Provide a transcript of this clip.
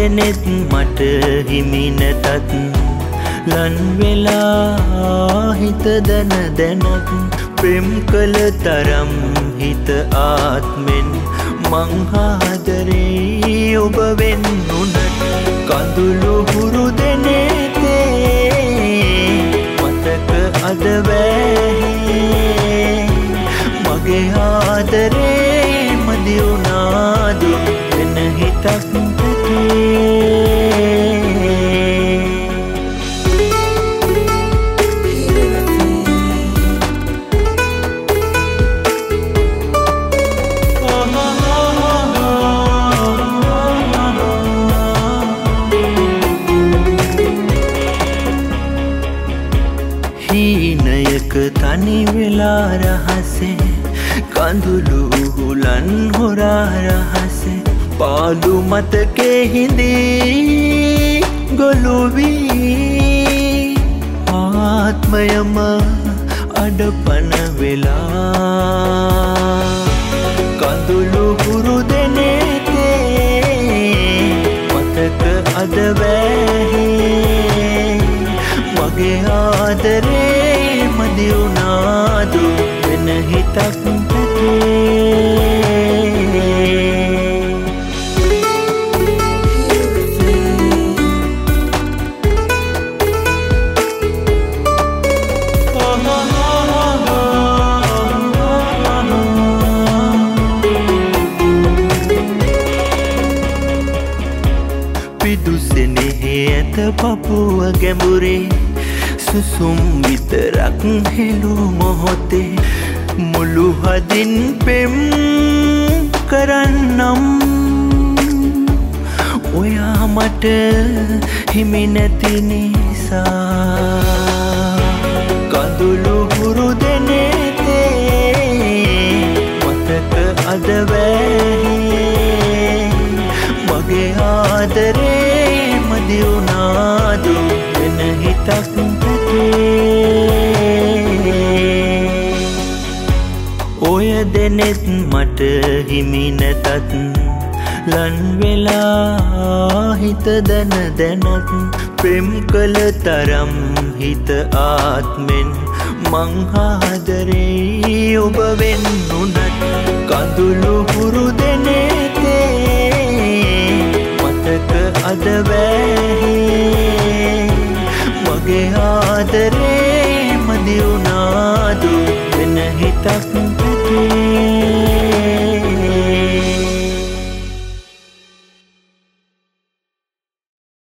දෙනෙත් මට හිමි නැතත් ලන් වෙලා හිත දැන දැනත් ප්‍රේම කළ තරම් හිත ආත්මෙන් මං ආදරේ ඔබ වෙන්නුනට කඳුළු හුරු දෙනේතේ මතක අද වැහි මගේ ආදරේ මදි වුණාදු වෙන හිතක් හීනයක තනි වෙලා රහසේ කඳුළු හුලන් හොරා රහසේ පාළු මතකේ හිඳී ගොළු වී ආත්මයම අඩපන වෙලා කඳුළු හුරු දෙනේතේ මතක අද වැහි මගේ ආදරේ මදි වුණාදු වෙන හිතක් පිදුසෙනෙහි ඇත පපුව ගැඹුරේ සුසුම් විතරක් හෙළු මොහොතේ මුළු හදින් පෙම් කරන්නම් ඔයා මට හිමි නැති නිසා කඳුළු හුරු දෙනේතේ මතක අද වැහි මගේ ආදරේ මදි වුණාදු වෙන හිතක් ඔය දෙනෙත් මට හිමි නැතත් ලන් වෙලා හිත දැන දැනත් ප්‍රේම කළ තරම් හිත ආත්මෙන් මං ආදරේ ඔබ වෙන්නුනට කඳුළු හුරු දෙනේතේ මතක අද වැහි මගේ ආදරේ මදි වුණාදු වෙන හිතක්